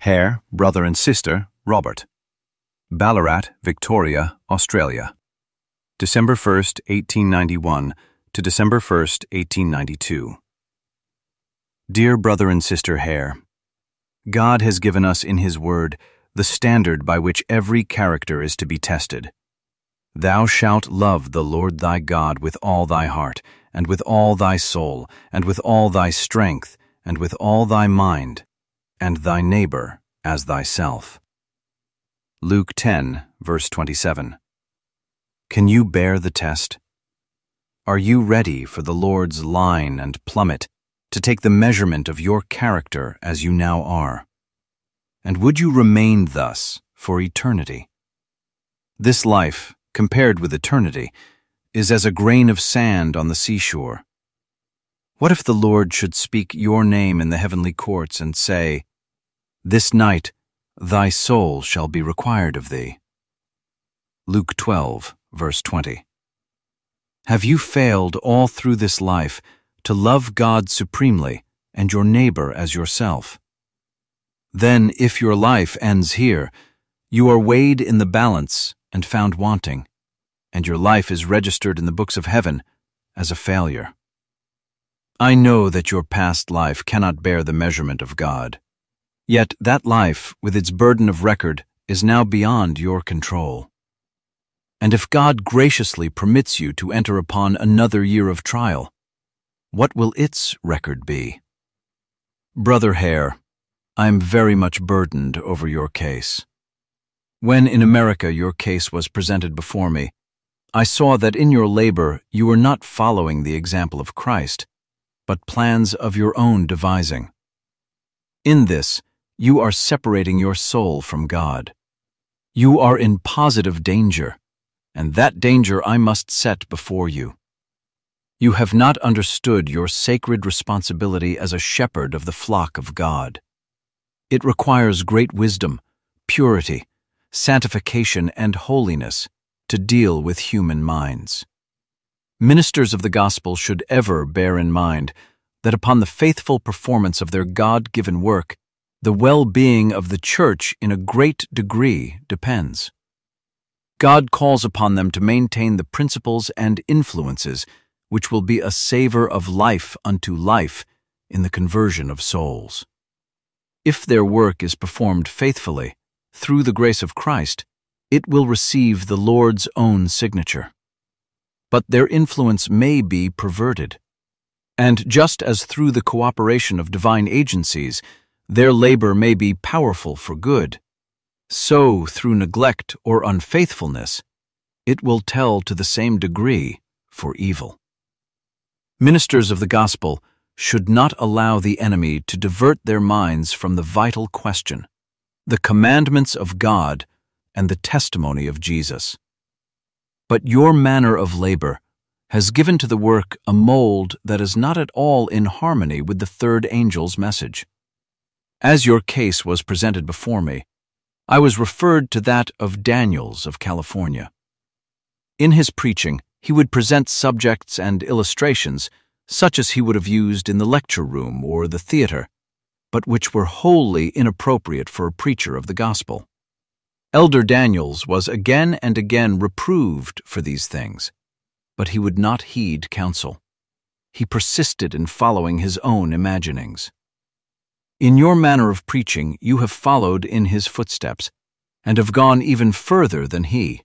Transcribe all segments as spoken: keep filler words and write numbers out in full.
Hare, brother and sister, Robert. Ballarat, Victoria, Australia. December first, eighteen ninety-one to December first, eighteen ninety-two. Dear brother and sister Hare, God has given us in His Word the standard by which every character is to be tested. Thou shalt love the Lord thy God with all thy heart, and with all thy soul, and with all thy strength, and with all thy mind, and thy neighbor as thyself. Luke ten, verse twenty-seven. Can you bear the test? Are you ready for the Lord's line and plummet to take the measurement of your character as you now are? And would you remain thus for eternity? This life, compared with eternity, is as a grain of sand on the seashore. What if the Lord should speak your name in the heavenly courts and say, "This night thy soul shall be required of thee"? Luke twelve, verse twenty. Have you failed all through this life to love God supremely and your neighbor as yourself? Then, if your life ends here, you are weighed in the balance and found wanting, and your life is registered in the books of heaven as a failure. I know that your past life cannot bear the measurement of God. Yet that life, with its burden of record, is now beyond your control. And if God graciously permits you to enter upon another year of trial, what will its record be? Brother Hare, I am very much burdened over your case. When in America your case was presented before me, I saw that in your labor you were not following the example of Christ, but plans of your own devising. In this, you are separating your soul from God. You are in positive danger, and that danger I must set before you. You have not understood your sacred responsibility as a shepherd of the flock of God. It requires great wisdom, purity, sanctification, and holiness to deal with human minds. Ministers of the gospel should ever bear in mind that upon the faithful performance of their God-given work, the well-being of the church in a great degree depends. God calls upon them to maintain the principles and influences which will be a savor of life unto life in the conversion of souls. If their work is performed faithfully, through the grace of Christ, it will receive the Lord's own signature. But their influence may be perverted. And just as through the cooperation of divine agencies, their labor may be powerful for good, so through neglect or unfaithfulness, it will tell to the same degree for evil. Ministers of the gospel should not allow the enemy to divert their minds from the vital question, the commandments of God and the testimony of Jesus. But your manner of labor has given to the work a mold that is not at all in harmony with the third angel's message. As your case was presented before me, I was referred to that of Daniels of California. In his preaching, he would present subjects and illustrations such as he would have used in the lecture room or the theater, but which were wholly inappropriate for a preacher of the gospel. Elder Daniels was again and again reproved for these things, but he would not heed counsel. He persisted in following his own imaginings. In your manner of preaching, you have followed in his footsteps, and have gone even further than he.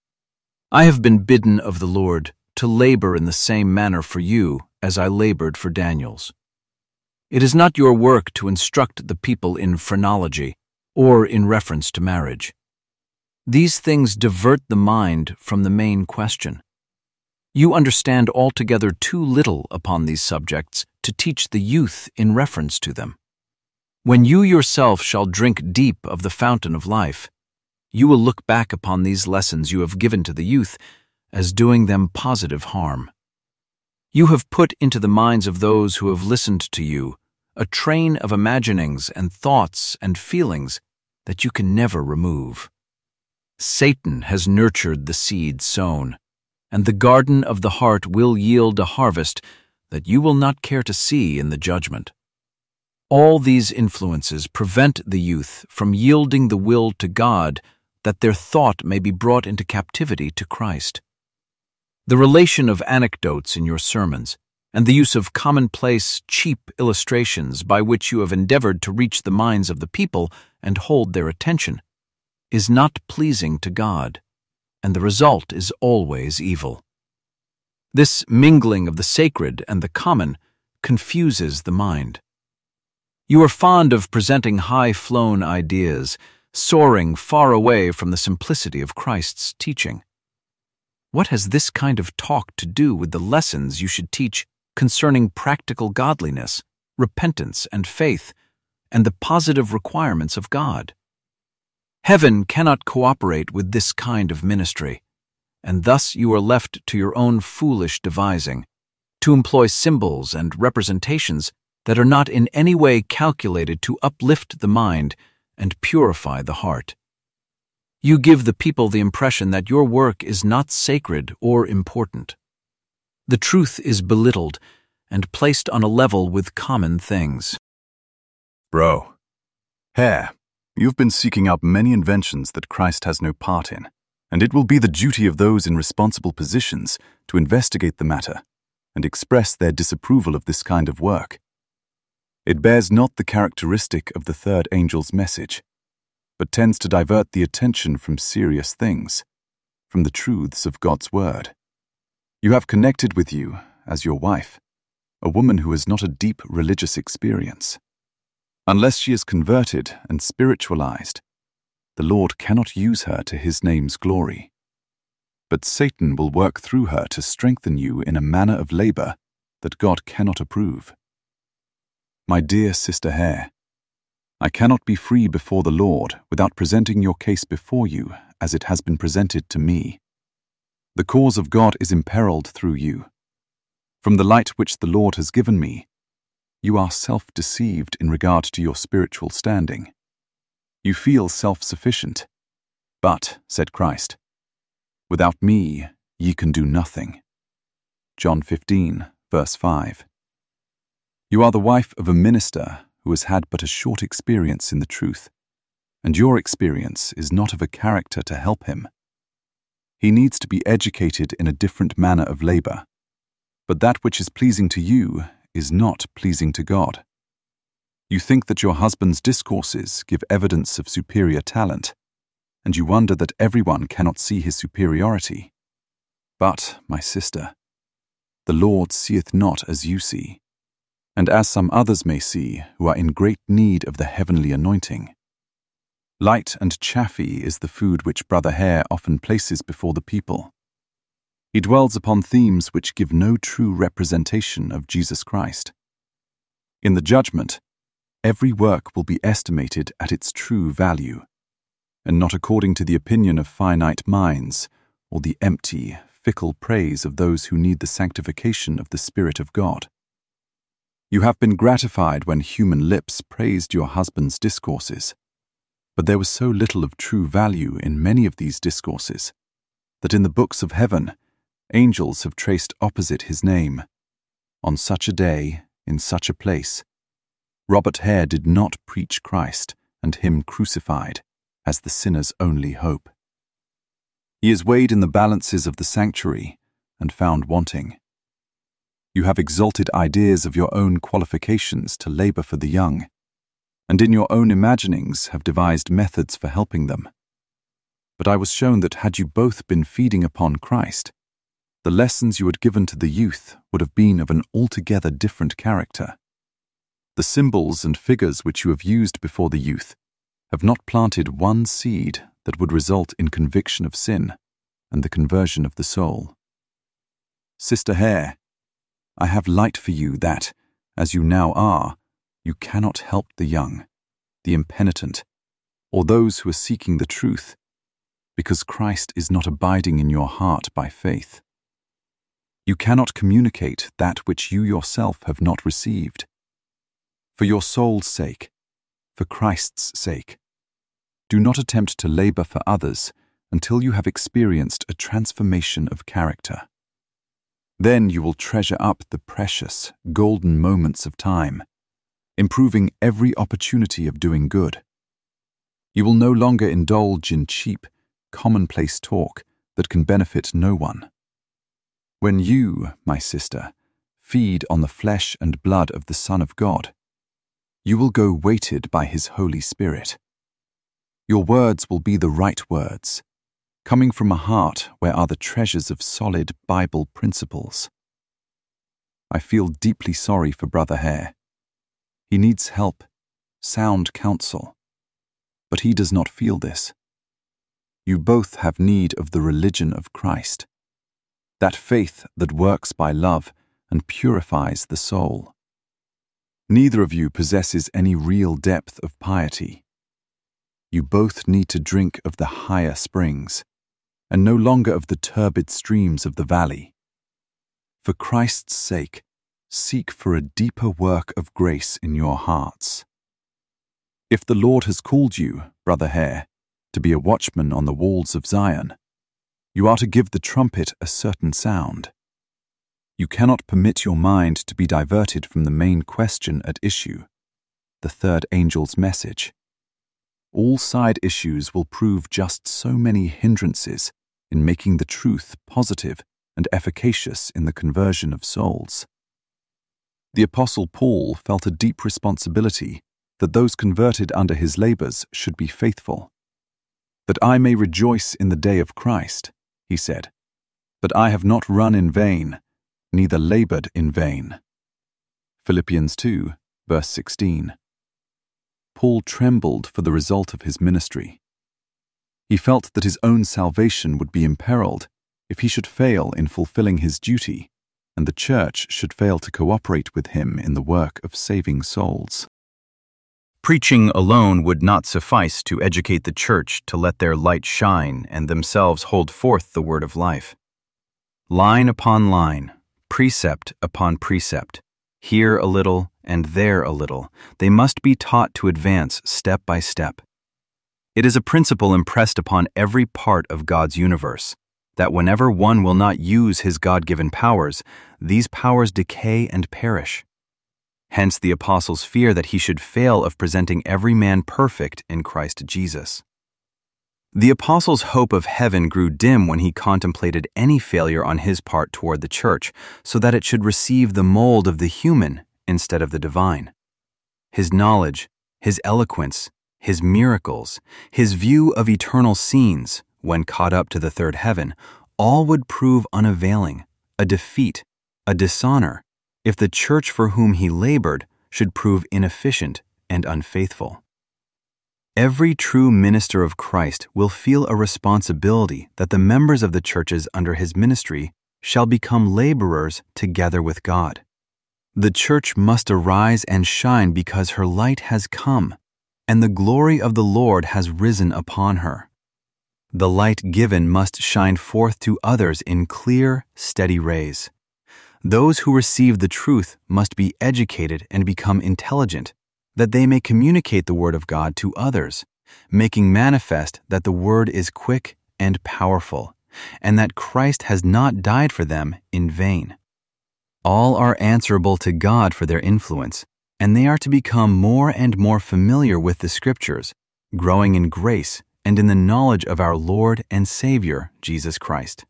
I have been bidden of the Lord to labor in the same manner for you as I labored for Daniels. It is not your work to instruct the people in phrenology or in reference to marriage. These things divert the mind from the main question. You understand altogether too little upon these subjects to teach the youth in reference to them. When you yourself shall drink deep of the fountain of life, you will look back upon these lessons you have given to the youth as doing them positive harm. You have put into the minds of those who have listened to you a train of imaginings and thoughts and feelings that you can never remove. Satan has nurtured the seed sown, and the garden of the heart will yield a harvest that you will not care to see in the judgment. All these influences prevent the youth from yielding the will to God that their thought may be brought into captivity to Christ. The relation of anecdotes in your sermons and the use of commonplace, cheap illustrations by which you have endeavored to reach the minds of the people and hold their attention is not pleasing to God, and the result is always evil. This mingling of the sacred and the common confuses the mind. You are fond of presenting high-flown ideas, soaring far away from the simplicity of Christ's teaching. What has this kind of talk to do with the lessons you should teach concerning practical godliness, repentance, and faith, and the positive requirements of God? Heaven cannot cooperate with this kind of ministry, and thus you are left to your own foolish devising, to employ symbols and representations that are not in any way calculated to uplift the mind and purify the heart. You give the people the impression that your work is not sacred or important. The truth is belittled and placed on a level with common things. Bro, Hare, you've been seeking out many inventions that Christ has no part in, and it will be the duty of those in responsible positions to investigate the matter and express their disapproval of this kind of work. It bears not the characteristic of the third angel's message, but tends to divert the attention from serious things, from the truths of God's word. You have connected with you, as your wife, a woman who has not a deep religious experience. Unless she is converted and spiritualized, the Lord cannot use her to his name's glory. But Satan will work through her to strengthen you in a manner of labor that God cannot approve. My dear Sister Hare, I cannot be free before the Lord without presenting your case before you as it has been presented to me. The cause of God is imperiled through you. From the light which the Lord has given me, you are self-deceived in regard to your spiritual standing. You feel self-sufficient. But, said Christ, without me ye can do nothing. John fifteen, verse five. You are the wife of a minister who has had but a short experience in the truth, and your experience is not of a character to help him. He needs to be educated in a different manner of labor, but that which is pleasing to you is not pleasing to God. You think that your husband's discourses give evidence of superior talent, and you wonder that everyone cannot see his superiority. But, my sister, the Lord seeth not as you see, and as some others may see who are in great need of the heavenly anointing. Light and chaffy is the food which Brother Hare often places before the people. He dwells upon themes which give no true representation of Jesus Christ. In the judgment, every work will be estimated at its true value, and not according to the opinion of finite minds or the empty, fickle praise of those who need the sanctification of the Spirit of God. You have been gratified when human lips praised your husband's discourses, but there was so little of true value in many of these discourses that in the books of heaven, angels have traced opposite his name, on such a day, in such a place. Robert Hare did not preach Christ and him crucified as the sinner's only hope. He is weighed in the balances of the sanctuary and found wanting. You have exalted ideas of your own qualifications to labor for the young, and in your own imaginings have devised methods for helping them. But I was shown that had you both been feeding upon Christ, the lessons you had given to the youth would have been of an altogether different character. The symbols and figures which you have used before the youth have not planted one seed that would result in conviction of sin and the conversion of the soul. Sister Hare, I have light for you that, as you now are, you cannot help the young, the impenitent, or those who are seeking the truth, because Christ is not abiding in your heart by faith. You cannot communicate that which you yourself have not received. For your soul's sake, for Christ's sake, do not attempt to labor for others until you have experienced a transformation of character. Then you will treasure up the precious, golden moments of time, improving every opportunity of doing good. You will no longer indulge in cheap, commonplace talk that can benefit no one. When you, my sister, feed on the flesh and blood of the Son of God, you will go weighted by His Holy Spirit. Your words will be the right words, coming from a heart where are the treasures of solid Bible principles. I feel deeply sorry for Brother Hare. He needs help, sound counsel, but he does not feel this. You both have need of the religion of Christ, that faith that works by love and purifies the soul. Neither of you possesses any real depth of piety. You both need to drink of the higher springs, and no longer of the turbid streams of the valley. For Christ's sake, seek for a deeper work of grace in your hearts. If the Lord has called you, Brother Hare, to be a watchman on the walls of Zion, you are to give the trumpet a certain sound. You cannot permit your mind to be diverted from the main question at issue, the third angel's message. All side issues will prove just so many hindrances in making the truth positive and efficacious in the conversion of souls. The Apostle Paul felt a deep responsibility that those converted under his labors should be faithful. That I may rejoice in the day of Christ, he said, but I have not run in vain, neither labored in vain. Philippians two, verse sixteen. Paul trembled for the result of his ministry. He felt that his own salvation would be imperiled if he should fail in fulfilling his duty, and the church should fail to cooperate with him in the work of saving souls. Preaching alone would not suffice to educate the church to let their light shine and themselves hold forth the word of life. Line upon line, precept upon precept, here a little and there a little, they must be taught to advance step by step. It is a principle impressed upon every part of God's universe, that whenever one will not use his God-given powers, these powers decay and perish. Hence the apostle's fear that he should fail of presenting every man perfect in Christ Jesus. The apostle's hope of heaven grew dim when he contemplated any failure on his part toward the church, so that it should receive the mold of the human instead of the divine. His knowledge, his eloquence, his miracles, his view of eternal scenes, when caught up to the third heaven, all would prove unavailing, a defeat, a dishonor, if the church for whom he labored should prove inefficient and unfaithful. Every true minister of Christ will feel a responsibility that the members of the churches under his ministry shall become laborers together with God. The church must arise and shine because her light has come, and the glory of the Lord has risen upon her. The light given must shine forth to others in clear, steady rays. Those who receive the truth must be educated and become intelligent, that they may communicate the word of God to others, making manifest that the word is quick and powerful, and that Christ has not died for them in vain. All are answerable to God for their influence, and they are to become more and more familiar with the Scriptures, growing in grace and in the knowledge of our Lord and Savior, Jesus Christ.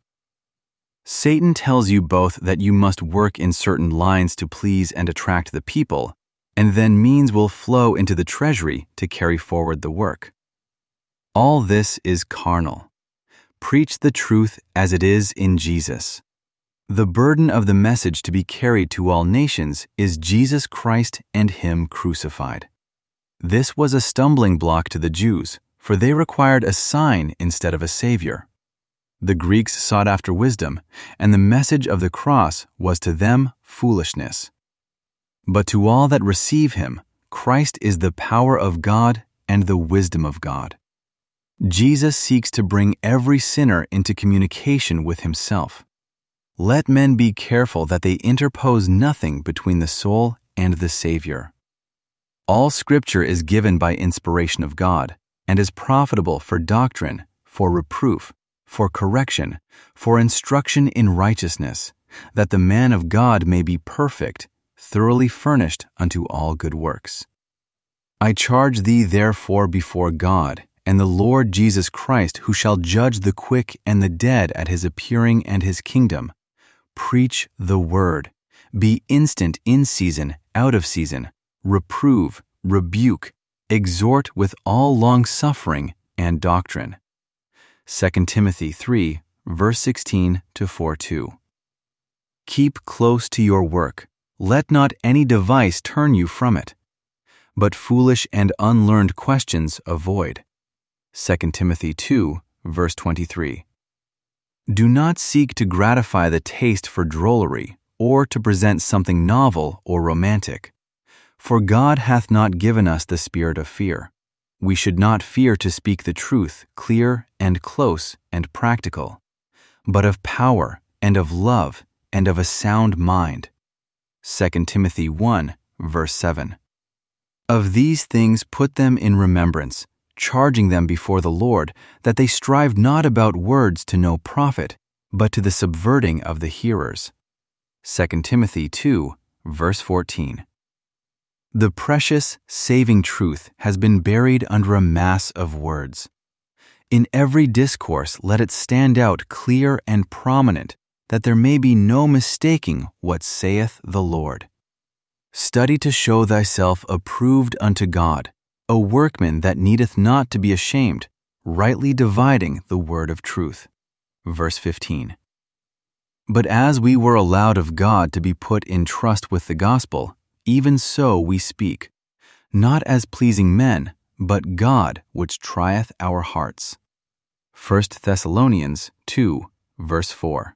Satan tells you both that you must work in certain lines to please and attract the people, and then means will flow into the treasury to carry forward the work. All this is carnal. Preach the truth as it is in Jesus. The burden of the message to be carried to all nations is Jesus Christ and Him crucified. This was a stumbling block to the Jews, for they required a sign instead of a Savior. The Greeks sought after wisdom, and the message of the cross was to them foolishness. But to all that receive Him, Christ is the power of God and the wisdom of God. Jesus seeks to bring every sinner into communication with Himself. Let men be careful that they interpose nothing between the soul and the Savior. All Scripture is given by inspiration of God, and is profitable for doctrine, for reproof, for correction, for instruction in righteousness, that the man of God may be perfect, thoroughly furnished unto all good works. I charge thee therefore before God and the Lord Jesus Christ, who shall judge the quick and the dead at his appearing and his kingdom, preach the word. Be instant in season, out of season. Reprove, rebuke, exhort with all long-suffering and doctrine. Second Timothy three, verse sixteen to four two. Keep close to your work. Let not any device turn you from it. But foolish and unlearned questions avoid. Second Timothy two, verse twenty-three. Do not seek to gratify the taste for drollery, or to present something novel or romantic. For God hath not given us the spirit of fear. We should not fear to speak the truth, clear and close and practical, but of power and of love and of a sound mind. Second Timothy one, verse seven. Of these things put them in remembrance, charging them before the Lord, that they strive not about words to no profit, but to the subverting of the hearers. Second Timothy two, verse fourteen. The precious, saving truth has been buried under a mass of words. In every discourse let it stand out clear and prominent, that there may be no mistaking what saith the Lord. Study to show thyself approved unto God, a workman that needeth not to be ashamed, rightly dividing the word of truth. Verse fifteen. But as we were allowed of God to be put in trust with the gospel, even so we speak, not as pleasing men, but God which trieth our hearts. First Thessalonians two, verse four.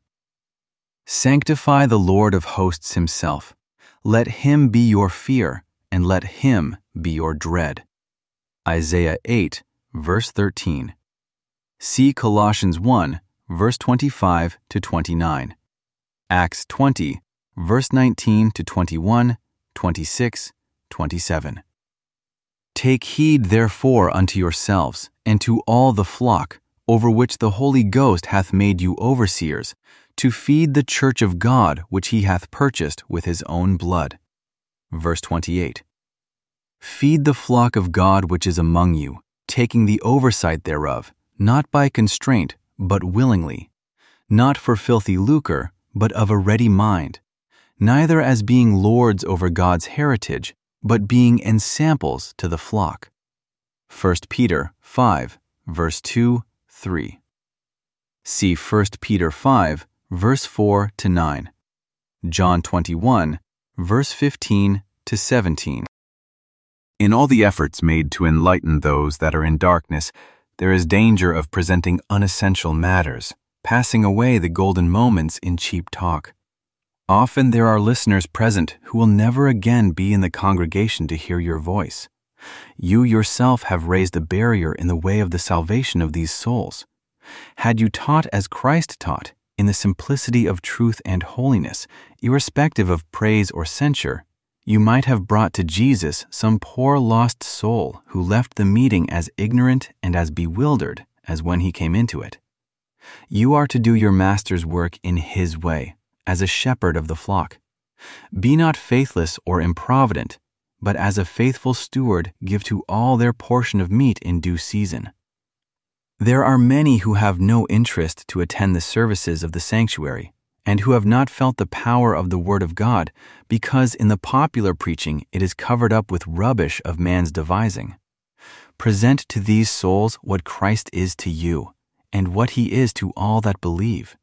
Sanctify the Lord of hosts himself. Let him be your fear, and let him be your dread. Isaiah eight, verse thirteen. See Colossians one, verse twenty-five to twenty-nine. Acts twenty, verse nineteen to twenty-one, twenty-six, twenty-seven. Take heed therefore unto yourselves, and to all the flock, over which the Holy Ghost hath made you overseers, to feed the church of God which he hath purchased with his own blood. Verse twenty-eight. Feed the flock of God which is among you, taking the oversight thereof, not by constraint, but willingly, not for filthy lucre, but of a ready mind, neither as being lords over God's heritage, but being ensamples to the flock. First Peter five, verse two, three. See First Peter five, verse four to nine. John twenty-one, verse fifteen to seventeen. In all the efforts made to enlighten those that are in darkness, there is danger of presenting unessential matters, passing away the golden moments in cheap talk. Often there are listeners present who will never again be in the congregation to hear your voice. You yourself have raised a barrier in the way of the salvation of these souls. Had you taught as Christ taught, in the simplicity of truth and holiness, irrespective of praise or censure, you might have brought to Jesus some poor lost soul who left the meeting as ignorant and as bewildered as when he came into it. You are to do your Master's work in his way, as a shepherd of the flock. Be not faithless or improvident, but as a faithful steward give to all their portion of meat in due season. There are many who have no interest to attend the services of the sanctuary, and who have not felt the power of the Word of God, because in the popular preaching it is covered up with rubbish of man's devising. Present to these souls what Christ is to you, and what he is to all that believe.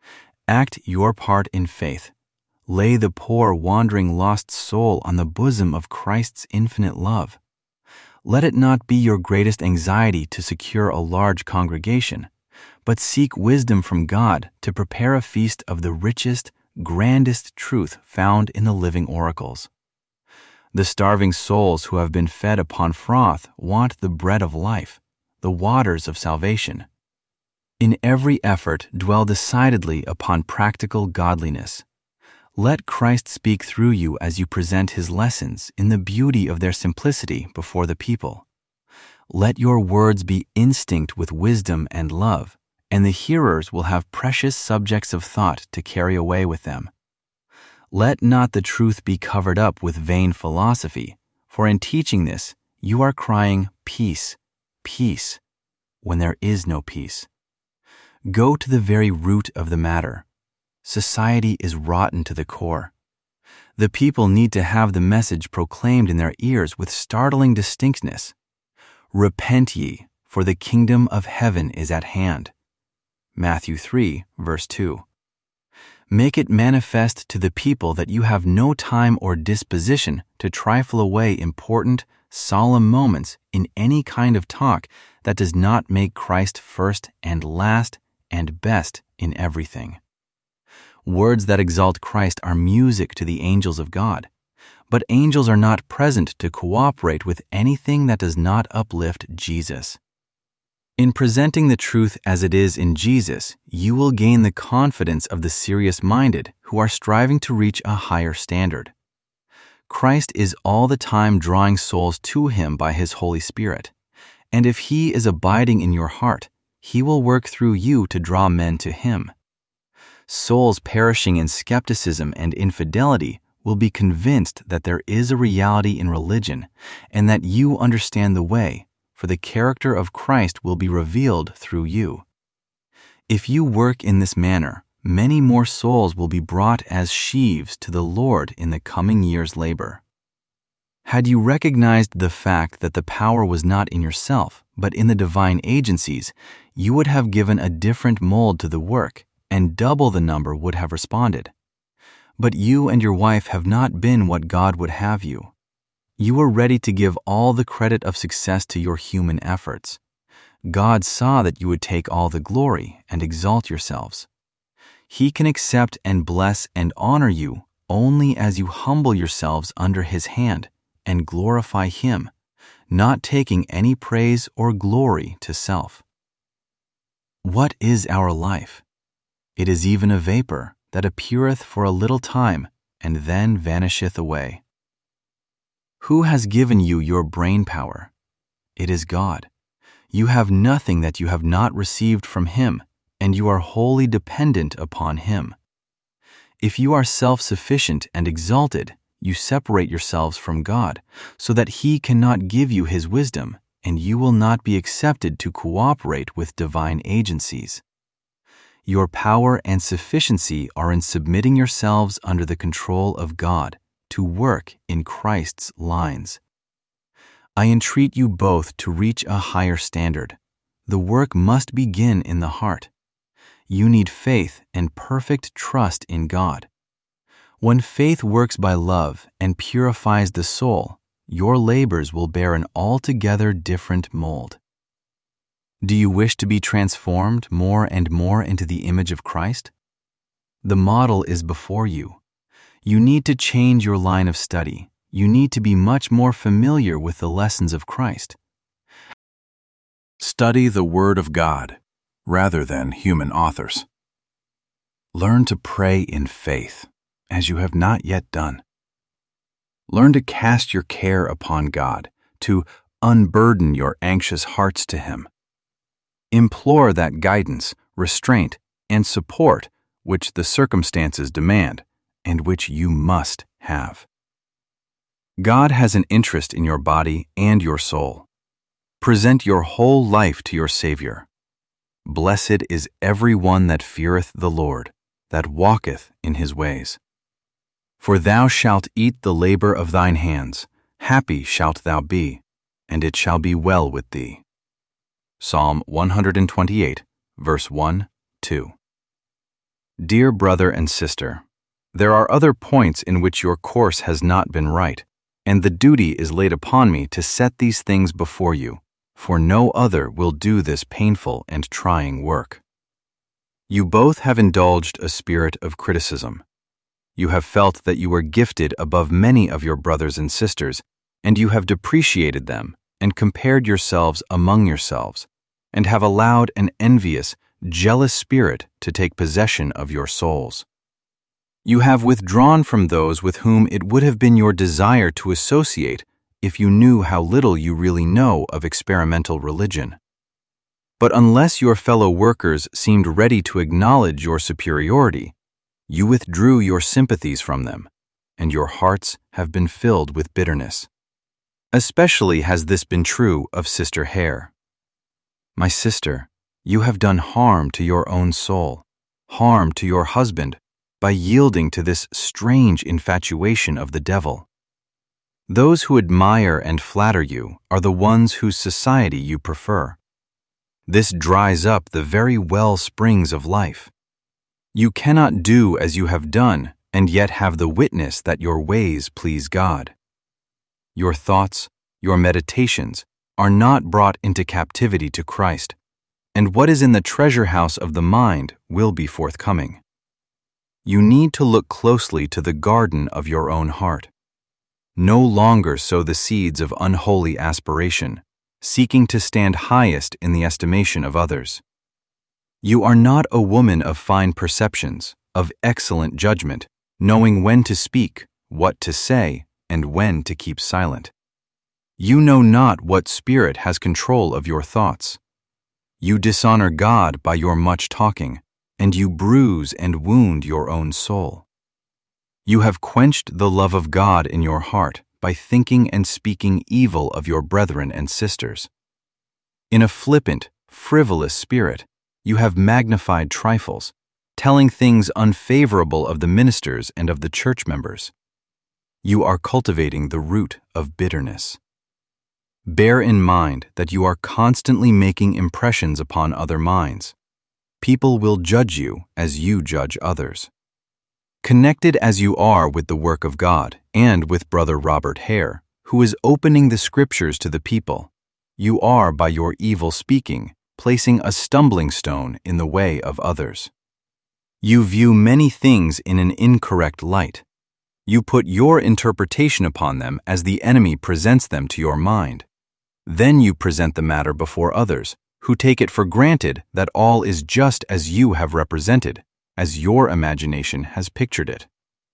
Act your part in faith. Lay the poor wandering lost soul on the bosom of Christ's infinite love. Let it not be your greatest anxiety to secure a large congregation, but seek wisdom from God to prepare a feast of the richest, grandest truth found in the living oracles. The starving souls who have been fed upon froth want the bread of life, the waters of salvation. In every effort dwell decidedly upon practical godliness. Let Christ speak through you as you present his lessons in the beauty of their simplicity before the people. Let your words be instinct with wisdom and love, and the hearers will have precious subjects of thought to carry away with them. Let not the truth be covered up with vain philosophy, for in teaching this you are crying, peace, peace, when there is no peace. Go to the very root of the matter. Society is rotten to the core. The people need to have the message proclaimed in their ears with startling distinctness. Repent ye, for the kingdom of heaven is at hand. Matthew three, verse two. Make it manifest to the people that you have no time or disposition to trifle away important, solemn moments in any kind of talk that does not make Christ first and last and best in everything. Words that exalt Christ are music to the angels of God, but angels are not present to cooperate with anything that does not uplift Jesus. In presenting the truth as it is in Jesus, you will gain the confidence of the serious-minded who are striving to reach a higher standard. Christ is all the time drawing souls to Him by His Holy Spirit, and if He is abiding in your heart, He will work through you to draw men to Him. Souls perishing in skepticism and infidelity will be convinced that there is a reality in religion and that you understand the way, for the character of Christ will be revealed through you. If you work in this manner, many more souls will be brought as sheaves to the Lord in the coming year's labor. Had you recognized the fact that the power was not in yourself, but in the divine agencies, you would have given a different mold to the work, and double the number would have responded. But you and your wife have not been what God would have you. You were ready to give all the credit of success to your human efforts. God saw that you would take all the glory and exalt yourselves. He can accept and bless and honor you only as you humble yourselves under His hand and glorify Him, not taking any praise or glory to self. What is our life? It is even a vapor that appeareth for a little time and then vanisheth away. Who has given you your brain power? It is God. You have nothing that you have not received from Him, and you are wholly dependent upon Him. If you are self-sufficient and exalted, you separate yourselves from God, so that He cannot give you His wisdom, and you will not be accepted to cooperate with divine agencies. Your power and sufficiency are in submitting yourselves under the control of God, to work in Christ's lines. I entreat you both to reach a higher standard. The work must begin in the heart. You need faith and perfect trust in God. When faith works by love and purifies the soul, your labors will bear an altogether different mold. Do you wish to be transformed more and more into the image of Christ? The model is before you. You need to change your line of study. You need to be much more familiar with the lessons of Christ. Study the Word of God, rather than human authors. Learn to pray in faith, as you have not yet done. Learn to cast your care upon God, to unburden your anxious hearts to Him. Implore that guidance, restraint, and support which the circumstances demand, and which you must have. God has an interest in your body and your soul. Present your whole life to your Savior. Blessed is every one that feareth the Lord, that walketh in His ways. For thou shalt eat the labor of thine hands, happy shalt thou be, and it shall be well with thee. Psalm one twenty-eight, verse one, two. Dear brother and sister, there are other points in which your course has not been right, and the duty is laid upon me to set these things before you, for no other will do this painful and trying work. You both have indulged a spirit of criticism. You have felt that you were gifted above many of your brothers and sisters, and you have depreciated them and compared yourselves among yourselves, and have allowed an envious, jealous spirit to take possession of your souls. You have withdrawn from those with whom it would have been your desire to associate if you knew how little you really know of experimental religion. But unless your fellow workers seemed ready to acknowledge your superiority, You withdrew your sympathies from them, and your hearts have been filled with bitterness. Especially has this been true of Sister Hare. My sister, you have done harm to your own soul, harm to your husband, by yielding to this strange infatuation of the devil. Those who admire and flatter you are the ones whose society you prefer. This dries up the very well springs of life. You cannot do as you have done and yet have the witness that your ways please God. Your thoughts, your meditations, are not brought into captivity to Christ, and what is in the treasure house of the mind will be forthcoming. You need to look closely to the garden of your own heart. No longer sow the seeds of unholy aspiration, seeking to stand highest in the estimation of others. You are not a woman of fine perceptions, of excellent judgment, knowing when to speak, what to say, and when to keep silent. You know not what spirit has control of your thoughts. You dishonor God by your much talking, and you bruise and wound your own soul. You have quenched the love of God in your heart by thinking and speaking evil of your brethren and sisters. In a flippant, frivolous spirit, you have magnified trifles, telling things unfavorable of the ministers and of the church members. You are cultivating the root of bitterness. Bear in mind that you are constantly making impressions upon other minds. People will judge you as you judge others. Connected as you are with the work of God and with Brother Robert Hare, who is opening the Scriptures to the people, you are, by your evil speaking, placing a stumbling stone in the way of others. You view many things in an incorrect light. You put your interpretation upon them as the enemy presents them to your mind. Then you present the matter before others, who take it for granted that all is just as you have represented, as your imagination has pictured it.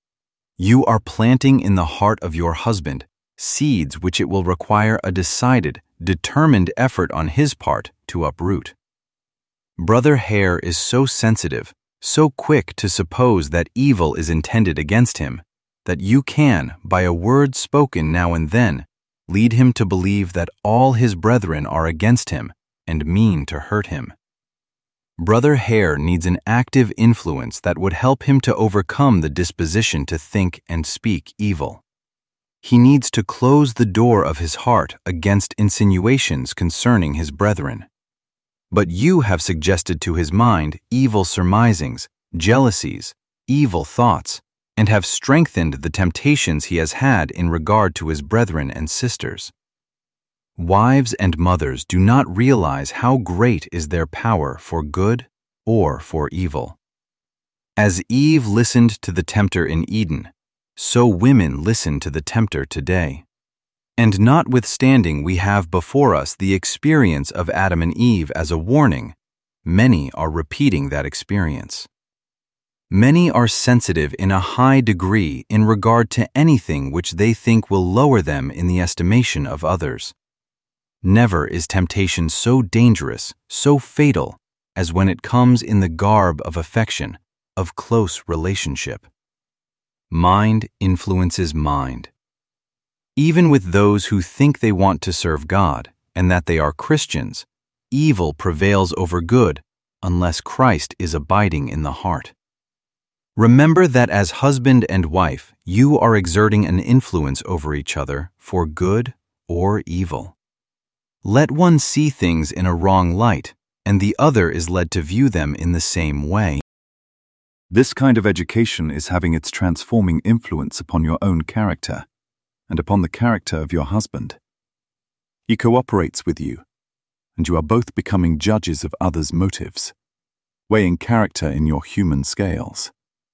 You are planting in the heart of your husband seeds which it will require a decided, determined effort on his part to uproot. Brother Hare is so sensitive, so quick to suppose that evil is intended against him, that you can, by a word spoken now and then, lead him to believe that all his brethren are against him and mean to hurt him. Brother Hare needs an active influence that would help him to overcome the disposition to think and speak evil. He needs to close the door of his heart against insinuations concerning his brethren. But you have suggested to his mind evil surmisings, jealousies, evil thoughts, and have strengthened the temptations he has had in regard to his brethren and sisters. Wives and mothers do not realize how great is their power for good or for evil. As Eve listened to the tempter in Eden, so women listen to the tempter today. And notwithstanding we have before us the experience of Adam and Eve as a warning, many are repeating that experience. Many are sensitive in a high degree in regard to anything which they think will lower them in the estimation of others. Never is temptation so dangerous, so fatal, as when it comes in the garb of affection, of close relationship. Mind influences mind. Even with those who think they want to serve God and that they are Christians, evil prevails over good unless Christ is abiding in the heart. Remember that as husband and wife, you are exerting an influence over each other for good or evil. Let one see things in a wrong light, and the other is led to view them in the same way. This kind of education is having its transforming influence upon your own character and upon the character of your husband. He cooperates with you, and you are both becoming judges of others' motives, weighing character in your human scales.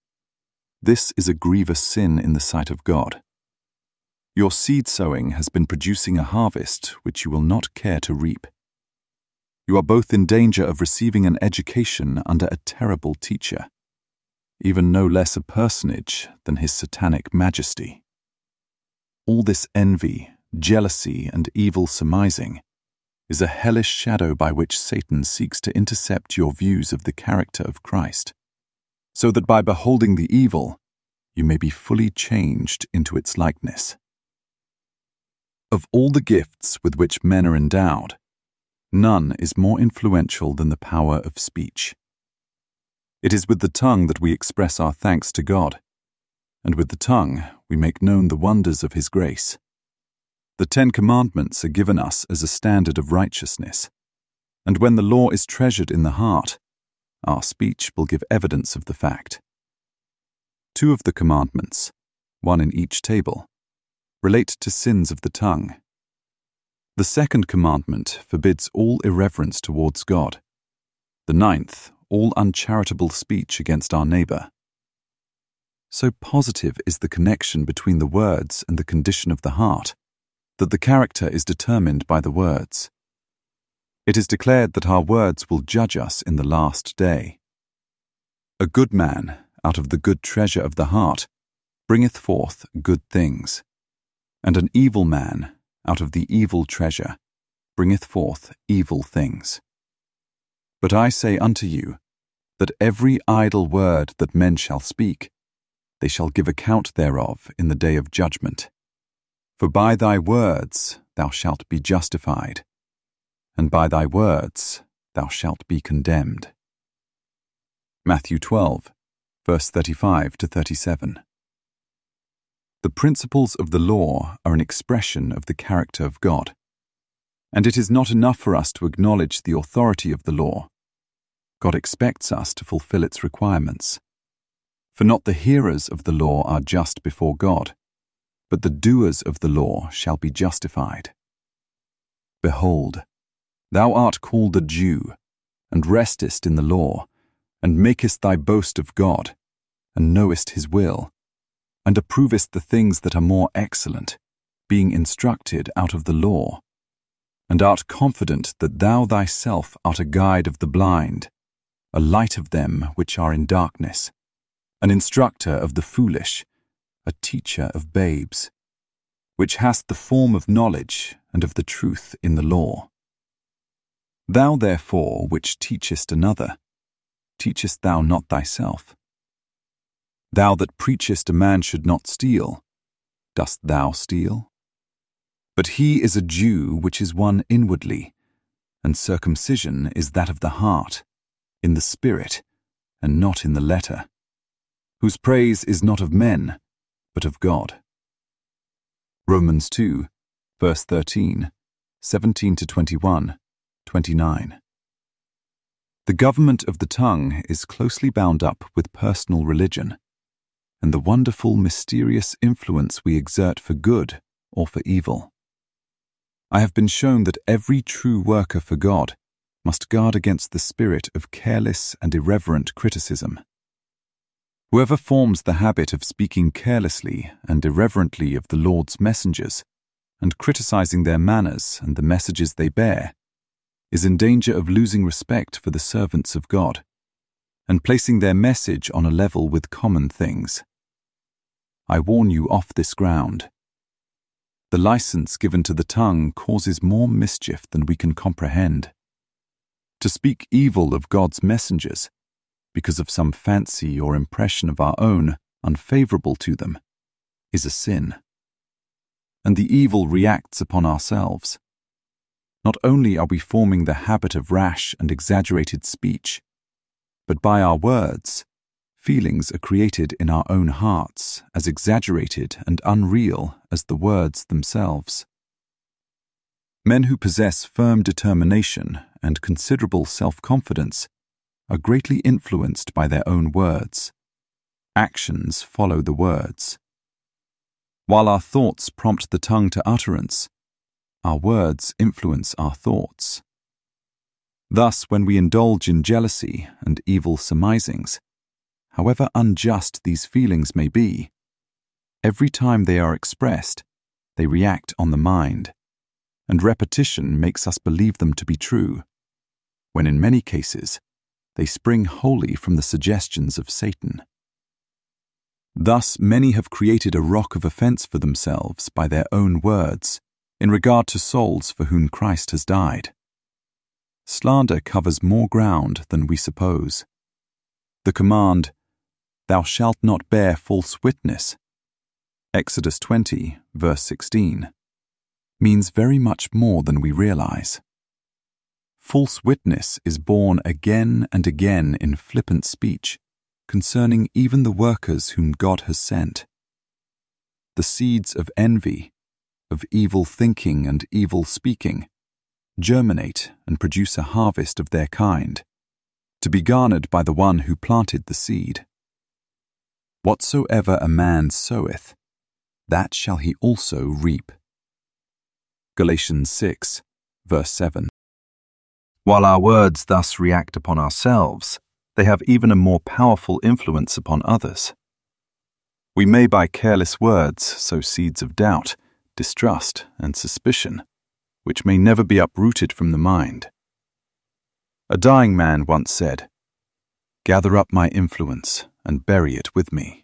This is a grievous sin in the sight of God. Your seed sowing has been producing a harvest which you will not care to reap. You are both in danger of receiving an education under a terrible teacher, even no less a personage than his satanic majesty. All this envy, jealousy, and evil surmising is a hellish shadow by which Satan seeks to intercept your views of the character of Christ. so that by beholding the evil, you may be fully changed into its likeness. Of all the gifts with which men are endowed, none is more influential than the power of speech. It is with the tongue that we express our thanks to God, and with the tongue we make known the wonders of His grace. The Ten Commandments are given us as a standard of righteousness, and when the law is treasured in the heart, our speech will give evidence of the fact. Two of the commandments, one in each table, relate to sins of the tongue. The second commandment forbids all irreverence towards God. The ninth, all uncharitable speech against our neighbor. So positive is the connection between the words and the condition of the heart, that the character is determined by the words. It is declared that our words will judge us in the last day. A good man, out of the good treasure of the heart, bringeth forth good things, and an evil man, out of the evil treasure, bringeth forth evil things. But I say unto you, that every idle word that men shall speak, they shall give account thereof in the day of judgment. For by thy words thou shalt be justified, and by thy words thou shalt be condemned. Matthew twelve, verse thirty-five to thirty-seven. The principles of the law are an expression of the character of God, and it is not enough for us to acknowledge the authority of the law. God expects us to fulfill its requirements. For not the hearers of the law are just before God, but the doers of the law shall be justified. Behold, thou art called a Jew, and restest in the law, and makest thy boast of God, and knowest His will, and approvest the things that are more excellent, being instructed out of the law, and art confident that thou thyself art a guide of the blind, a light of them which are in darkness, an instructor of the foolish, a teacher of babes, which hast the form of knowledge and of the truth in the law. Thou therefore which teachest another, teachest thou not thyself? Thou that preachest a man should not steal, dost thou steal? But he is a Jew which is one inwardly, and circumcision is that of the heart, in the spirit, and not in the letter, whose praise is not of men, but of God. Romans two, verse thirteen, seventeen to twenty-one, twenty-nine. The government of the tongue is closely bound up with personal religion, and the wonderful, mysterious influence we exert for good or for evil. I have been shown that every true worker for God must guard against the spirit of careless and irreverent criticism. Whoever forms the habit of speaking carelessly and irreverently of the Lord's messengers, and criticizing their manners and the messages they bear, is in danger of losing respect for the servants of God, and placing their message on a level with common things. I warn you off this ground. The license given to the tongue causes more mischief than we can comprehend. To speak evil of God's messengers, because of some fancy or impression of our own unfavorable to them, is a sin. And the evil reacts upon ourselves. Not only are we forming the habit of rash and exaggerated speech, but by our words, feelings are created in our own hearts as exaggerated and unreal as the words themselves. Men who possess firm determination and considerable self-confidence are greatly influenced by their own words. Actions follow the words. While our thoughts prompt the tongue to utterance, our words influence our thoughts. Thus, when we indulge in jealousy and evil surmisings, however unjust these feelings may be, every time they are expressed, they react on the mind, and repetition makes us believe them to be true, when in many cases they spring wholly from the suggestions of Satan. Thus many have created a rock of offense for themselves by their own words in regard to souls for whom Christ has died. Slander covers more ground than we suppose. The command, "Thou shalt not bear false witness," Exodus twenty, verse sixteen, means very much more than we realize. False witness is born again and again in flippant speech concerning even the workers whom God has sent. The seeds of envy, of evil thinking and evil speaking, germinate and produce a harvest of their kind, to be garnered by the one who planted the seed. Whatsoever a man soweth, that shall he also reap. Galatians six, verse seven. While our words thus react upon ourselves, they have even a more powerful influence upon others. We may by careless words sow seeds of doubt, distrust, and suspicion, which may never be uprooted from the mind. A dying man once said, "Gather up my influence and bury it with me."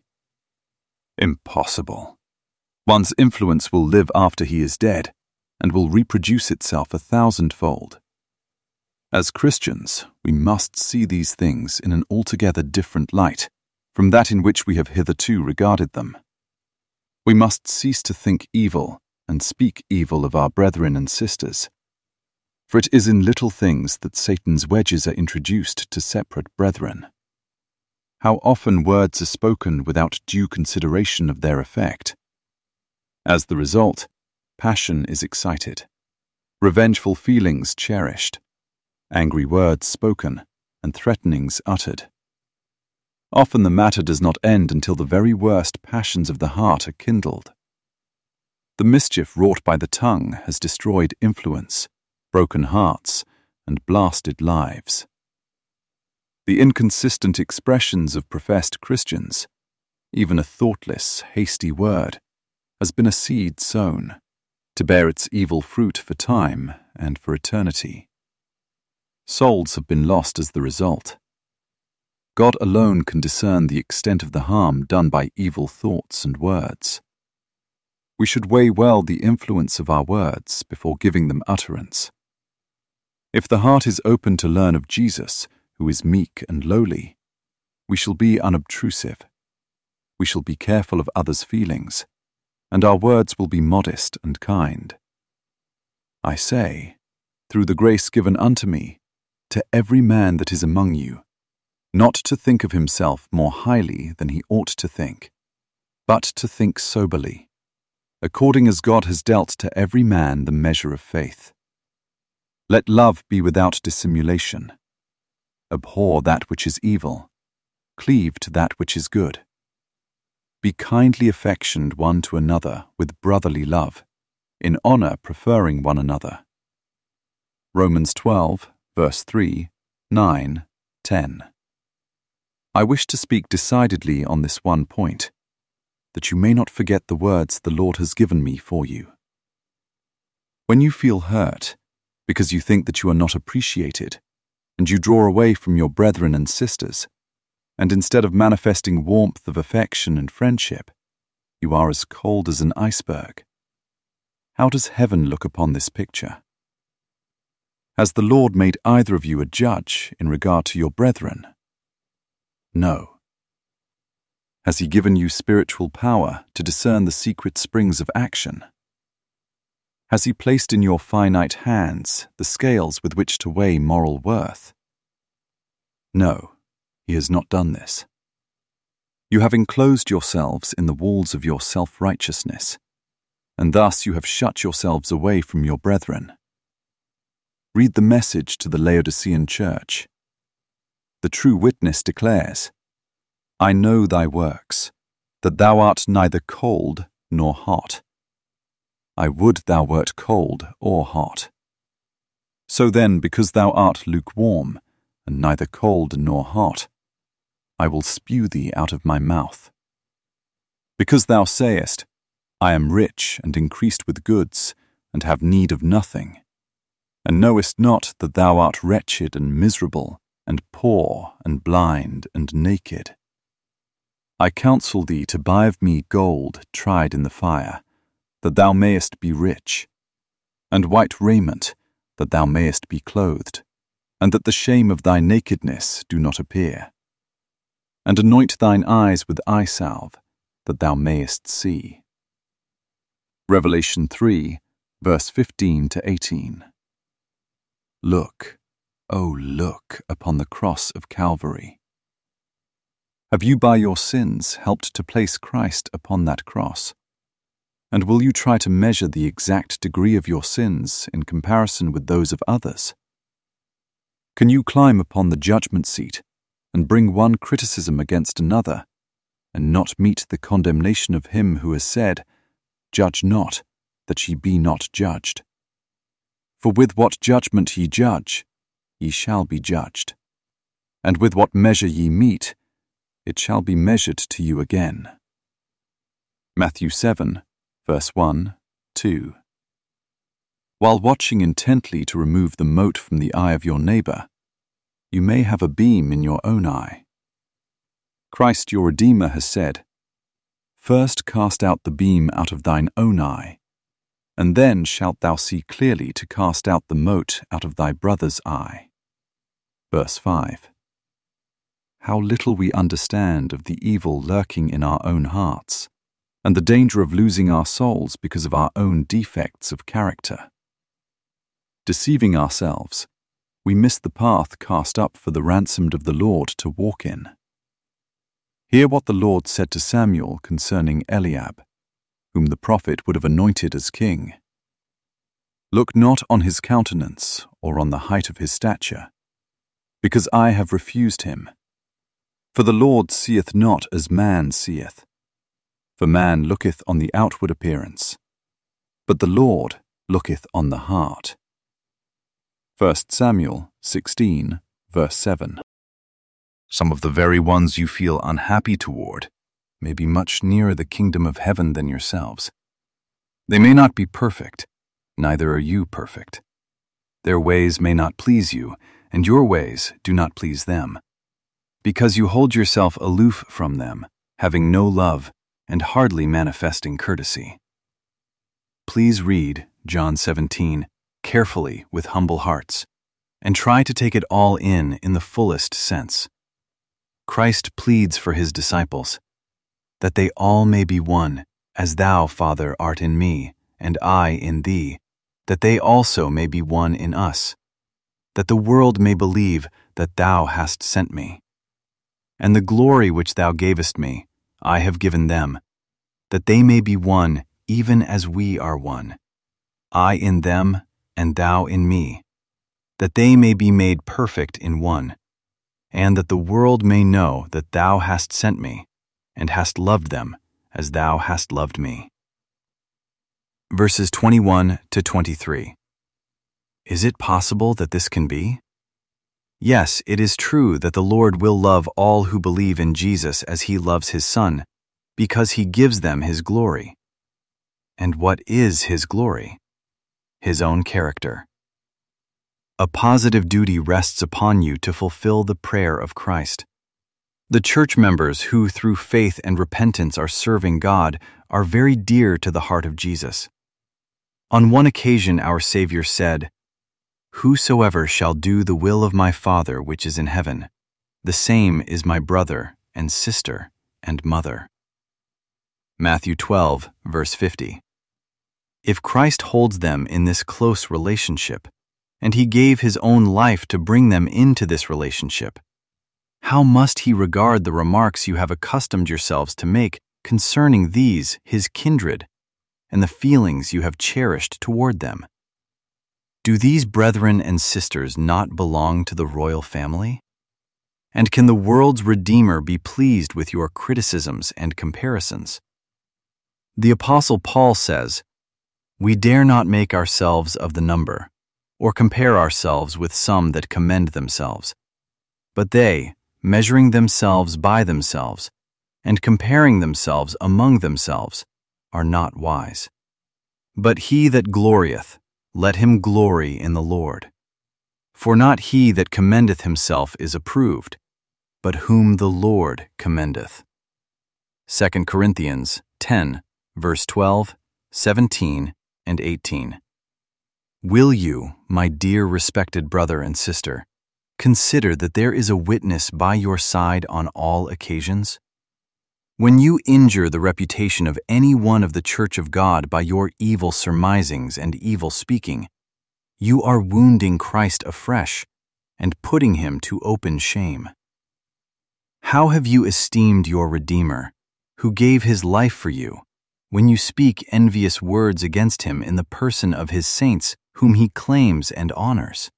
Impossible. One's influence will live after he is dead, and will reproduce itself a thousandfold. As Christians, we must see these things in an altogether different light from that in which we have hitherto regarded them. We must cease to think evil and speak evil of our brethren and sisters, for it is in little things that Satan's wedges are introduced to separate brethren. How often words are spoken without due consideration of their effect. As the result, passion is excited, revengeful feelings cherished, angry words spoken, and threatenings uttered. Often the matter does not end until the very worst passions of the heart are kindled. The mischief wrought by the tongue has destroyed influence, broken hearts, and blasted lives. The inconsistent expressions of professed Christians, even a thoughtless, hasty word, has been a seed sown, to bear its evil fruit for time and for eternity. Souls have been lost as the result. God alone can discern the extent of the harm done by evil thoughts and words. We should weigh well the influence of our words before giving them utterance. If the heart is open to learn of Jesus, who is meek and lowly, we shall be unobtrusive. We shall be careful of others' feelings, and our words will be modest and kind. I say, through the grace given unto me, to every man that is among you, not to think of himself more highly than he ought to think, but to think soberly, according as God has dealt to every man the measure of faith. Let love be without dissimulation. Abhor that which is evil. Cleave to that which is good. Be kindly affectioned one to another with brotherly love, in honor preferring one another. Romans twelve, verse three, nine, ten. I wish to speak decidedly on this one point, that you may not forget the words the Lord has given me for you. When you feel hurt, because you think that you are not appreciated, and you draw away from your brethren and sisters, and instead of manifesting warmth of affection and friendship, you are as cold as an iceberg. How does heaven look upon this picture? Has the Lord made either of you a judge in regard to your brethren? No. Has he given you spiritual power to discern the secret springs of action? Has he placed in your finite hands the scales with which to weigh moral worth? No, he has not done this. You have enclosed yourselves in the walls of your self-righteousness, and thus you have shut yourselves away from your brethren. Read the message to the Laodicean church. The true witness declares, I know thy works, that thou art neither cold nor hot. I would thou wert cold or hot. So then, because thou art lukewarm, and neither cold nor hot, I will spew thee out of my mouth. Because thou sayest, I am rich and increased with goods, and have need of nothing, and knowest not that thou art wretched and miserable, and poor, and blind, and naked. I counsel thee to buy of me gold tried in the fire, that thou mayest be rich, and white raiment, that thou mayest be clothed, and that the shame of thy nakedness do not appear. and anoint thine eyes with eye salve, that thou mayest see. Revelation three, verse fifteen to eighteen. Look, O look upon the cross of Calvary. Have you by your sins helped to place Christ upon that cross? And will you try to measure the exact degree of your sins in comparison with those of others? Can you climb upon the judgment seat and bring one criticism against another, and not meet the condemnation of him who has said, "Judge not, that ye be not judged"? For with what judgment ye judge, ye shall be judged. And with what measure ye mete, it shall be measured to you again. Matthew seven, verse one, two. While watching intently to remove the mote from the eye of your neighbor, you may have a beam in your own eye. Christ your Redeemer has said, "First cast out the beam out of thine own eye, and then shalt thou see clearly to cast out the mote out of thy brother's eye." Verse five. How little we understand of the evil lurking in our own hearts, and the danger of losing our souls because of our own defects of character. Deceiving ourselves, we miss the path cast up for the ransomed of the Lord to walk in. Hear what the Lord said to Samuel concerning Eliab, whom the prophet would have anointed as king. Look not on his countenance or on the height of his stature, because I have refused him. For the Lord seeth not as man seeth. For man looketh on the outward appearance, but the Lord looketh on the heart. First Samuel sixteen, verse seven. Some of the very ones you feel unhappy toward may be much nearer the kingdom of heaven than yourselves. They may not be perfect, neither are you perfect. Their ways may not please you, and your ways do not please them. Because you hold yourself aloof from them, having no love, and hardly manifesting courtesy. Please read John seventeen carefully with humble hearts, and try to take it all in in the fullest sense. Christ pleads for his disciples, that they all may be one, as thou, Father, art in me, and I in thee, that they also may be one in us, that the world may believe that thou hast sent me. And the glory which thou gavest me, I have given them, that they may be one even as we are one, I in them and thou in me, that they may be made perfect in one, and that the world may know that thou hast sent me, and hast loved them as thou hast loved me. Verses twenty-one to twenty-three. Is it possible that this can be? Yes, it is true that the Lord will love all who believe in Jesus as he loves his Son, because he gives them his glory. And what is his glory? His own character. A positive duty rests upon you to fulfill the prayer of Christ. The church members who through faith and repentance are serving God are very dear to the heart of Jesus. On one occasion our Savior said, "Whosoever shall do the will of my Father which is in heaven, the same is my brother and sister and mother." Matthew twelve, verse fifty. If Christ holds them in this close relationship, and he gave his own life to bring them into this relationship, how must he regard the remarks you have accustomed yourselves to make concerning these, his kindred, and the feelings you have cherished toward them? Do these brethren and sisters not belong to the royal family? And can the world's Redeemer be pleased with your criticisms and comparisons? The Apostle Paul says, "We dare not make ourselves of the number, or compare ourselves with some that commend themselves. But they, measuring themselves by themselves, and comparing themselves among themselves, are not wise. But he that glorieth, let him glory in the Lord. For not he that commendeth himself is approved, but whom the Lord commendeth." Second Corinthians ten, verse twelve, seventeen, and eighteen. Will you, my dear respected brother and sister, consider that there is a witness by your side on all occasions? When you injure the reputation of any one of the Church of God by your evil surmisings and evil speaking, you are wounding Christ afresh and putting him to open shame. How have you esteemed your Redeemer, who gave his life for you, when you speak envious words against him in the person of his saints whom he claims and honors?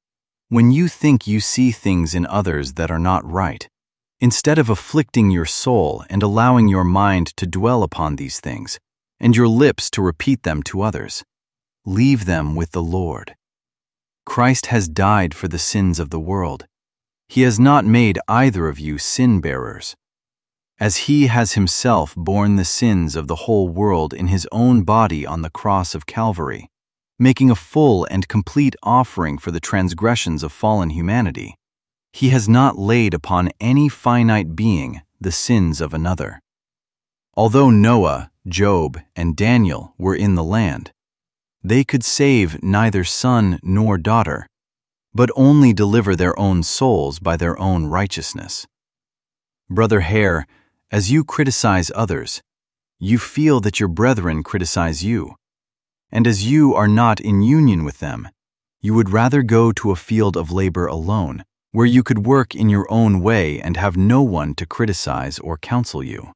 When you think you see things in others that are not right, instead of afflicting your soul and allowing your mind to dwell upon these things, and your lips to repeat them to others, leave them with the Lord. Christ has died for the sins of the world. He has not made either of you sin-bearers. As he has himself borne the sins of the whole world in his own body on the cross of Calvary, making a full and complete offering for the transgressions of fallen humanity, he has not laid upon any finite being the sins of another. Although Noah, Job, and Daniel were in the land, they could save neither son nor daughter, but only deliver their own souls by their own righteousness. Brother Hare, as you criticize others, you feel that your brethren criticize you, and as you are not in union with them, you would rather go to a field of labor alone, where you could work in your own way and have no one to criticize or counsel you.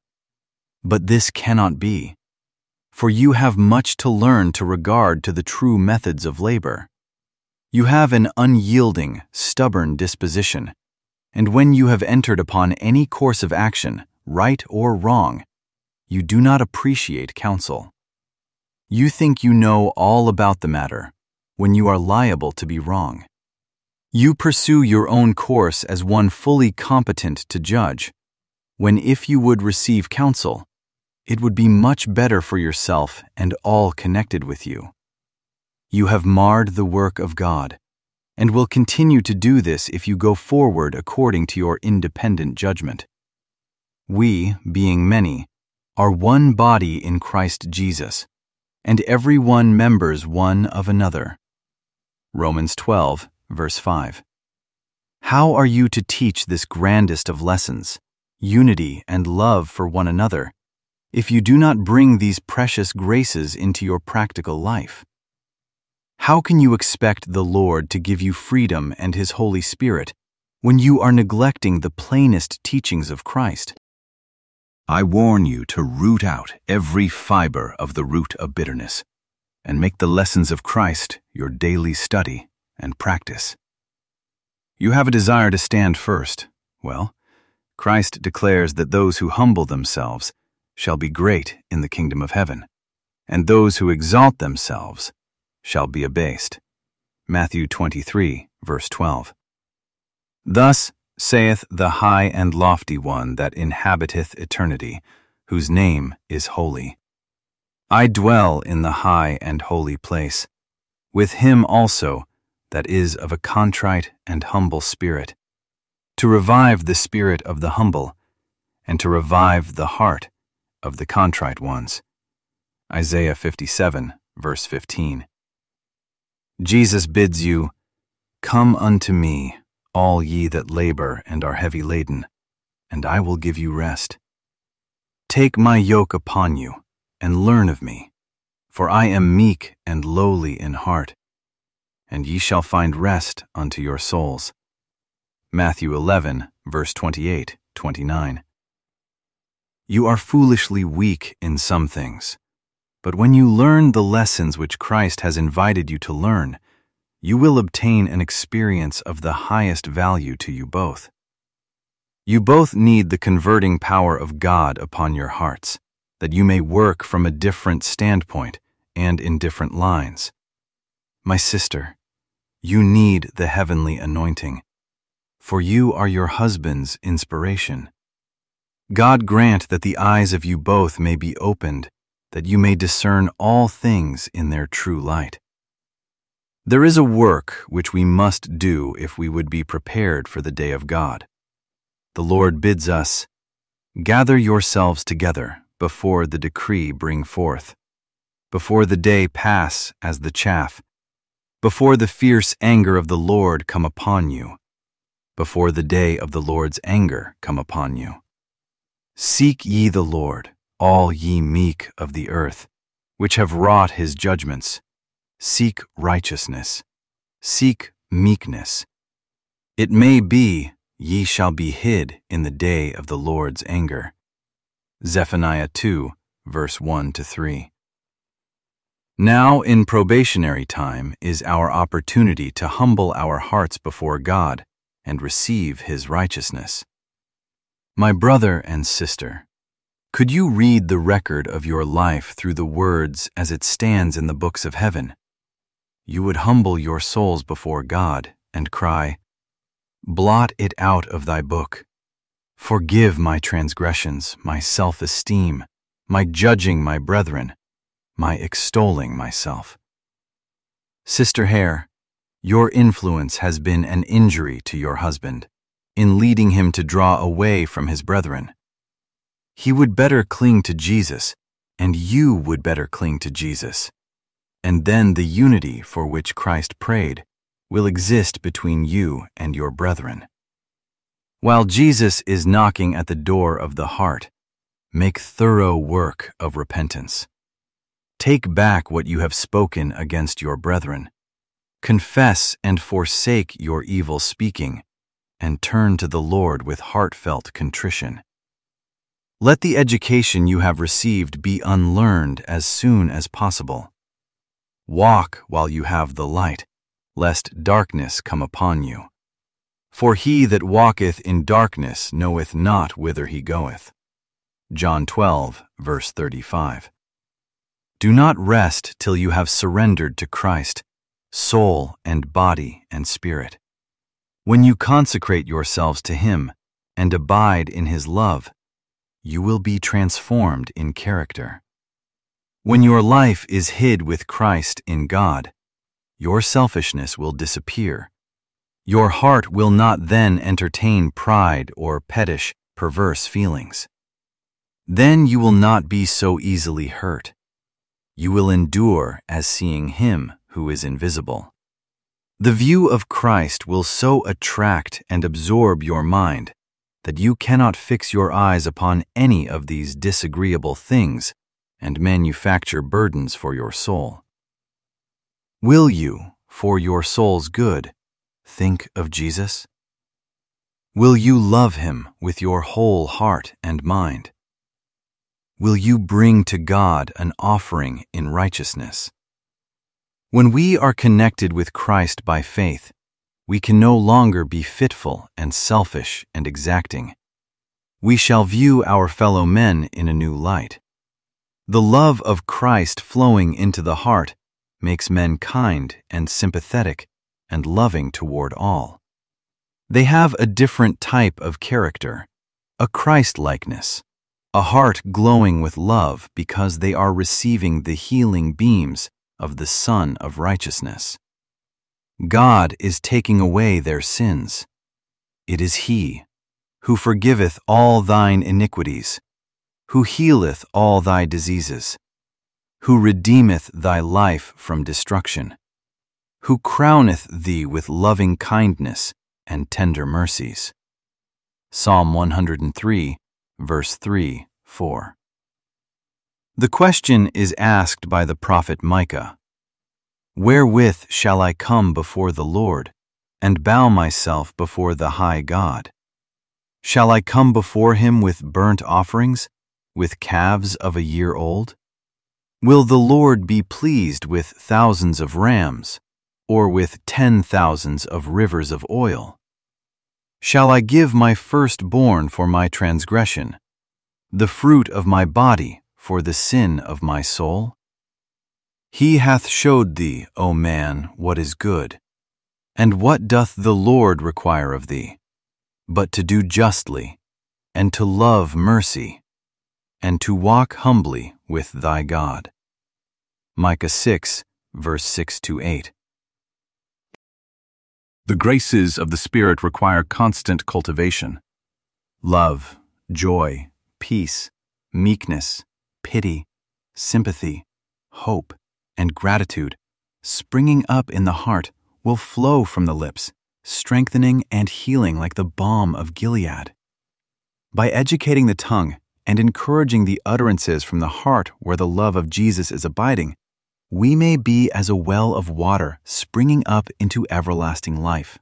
But this cannot be, for you have much to learn to regard to the true methods of labor. You have an unyielding, stubborn disposition, and when you have entered upon any course of action, right or wrong, you do not appreciate counsel. You think you know all about the matter, when you are liable to be wrong. You pursue your own course as one fully competent to judge, when if you would receive counsel, it would be much better for yourself and all connected with you. You have marred the work of God, and will continue to do this if you go forward according to your independent judgment. We, being many, are one body in Christ Jesus, and every one members one of another. Romans twelve, verse five. How are you to teach this grandest of lessons, unity and love for one another, if you do not bring these precious graces into your practical life? How can you expect the Lord to give you freedom and His Holy Spirit when you are neglecting the plainest teachings of Christ? I warn you to root out every fiber of the root of bitterness, and make the lessons of Christ your daily study and practice. You have a desire to stand first. Well, Christ declares that those who humble themselves shall be great in the kingdom of heaven, and those who exalt themselves shall be abased. Matthew twenty-three, verse twelve. Thus saith the high and lofty one that inhabiteth eternity, whose name is holy. I dwell in the high and holy place, with him also that is of a contrite and humble spirit, to revive the spirit of the humble, and to revive the heart of the contrite ones. Isaiah fifty-seven, verse fifteen. Jesus bids you, Come unto me, all ye that labor and are heavy laden, and I will give you rest. Take my yoke upon you, and learn of me, for I am meek and lowly in heart, and ye shall find rest unto your souls. Matthew eleven, verse twenty-eight, twenty-nine. You are foolishly weak in some things, but when you learn the lessons which Christ has invited you to learn, you will obtain an experience of the highest value to you both. You both need the converting power of God upon your hearts, that you may work from a different standpoint and in different lines. My sister, you need the heavenly anointing, for you are your husband's inspiration. God grant that the eyes of you both may be opened, that you may discern all things in their true light. There is a work which we must do if we would be prepared for the day of God. The Lord bids us, Gather yourselves together before the decree bring forth, before the day pass as the chaff, before the fierce anger of the Lord come upon you. before the day of the Lord's anger come upon you. Seek ye the Lord, all ye meek of the earth, which have wrought his judgments. Seek righteousness. Seek meekness. It may be ye shall be hid in the day of the Lord's anger. Zephaniah two, verse one to three. Now in probationary time is our opportunity to humble our hearts before God and receive his righteousness. My brother and sister, could you read the record of your life through the words as it stands in the books of heaven? You would humble your souls before God and cry, "Blot it out of thy book. Forgive my transgressions, my self-esteem, my judging my brethren, my extolling myself." Sister Hare, your influence has been an injury to your husband in leading him to draw away from his brethren. He would better cling to Jesus, and you would better cling to Jesus, and then the unity for which Christ prayed will exist between you and your brethren. While Jesus is knocking at the door of the heart, make thorough work of repentance. Take back what you have spoken against your brethren. Confess and forsake your evil speaking, and turn to the Lord with heartfelt contrition. Let the education you have received be unlearned as soon as possible. Walk while you have the light, lest darkness come upon you. For he that walketh in darkness knoweth not whither he goeth. John twelve, verse thirty-five. Do not rest till you have surrendered to Christ, soul and body and spirit. When you consecrate yourselves to him and abide in his love, you will be transformed in character. When your life is hid with Christ in God, your selfishness will disappear. Your heart will not then entertain pride or pettish, perverse feelings. Then you will not be so easily hurt. You will endure as seeing him who is invisible. The view of Christ will so attract and absorb your mind that you cannot fix your eyes upon any of these disagreeable things and manufacture burdens for your soul. Will you, for your soul's good, think of Jesus? Will you love him with your whole heart and mind? Will you bring to God an offering in righteousness? When we are connected with Christ by faith, we can no longer be fitful and selfish and exacting. We shall view our fellow men in a new light. The love of Christ flowing into the heart makes men kind and sympathetic and loving toward all. They have a different type of character, a Christ-likeness, a heart glowing with love because they are receiving the healing beams of the Son of Righteousness. God is taking away their sins. It is he who forgiveth all thine iniquities, who healeth all thy diseases, who redeemeth thy life from destruction, who crowneth thee with loving kindness and tender mercies. Psalm one hundred three, verse three, four. The question is asked by the prophet Micah, "Wherewith shall I come before the Lord, and bow myself before the high God? Shall I come before him with burnt offerings, with calves of a year old? Will the Lord be pleased with thousands of rams, or with ten thousands of rivers of oil? Shall I give my firstborn for my transgression, the fruit of my body for the sin of my soul? He hath showed thee, O man, what is good. And what doth the Lord require of thee? But to do justly, and to love mercy, and to walk humbly with thy God." Micah six, verse six to eight. The graces of the Spirit require constant cultivation. Love, joy, peace, meekness, pity, sympathy, hope, and gratitude, springing up in the heart, will flow from the lips, strengthening and healing like the balm of Gilead. By educating the tongue and encouraging the utterances from the heart where the love of Jesus is abiding, we may be as a well of water springing up into everlasting life.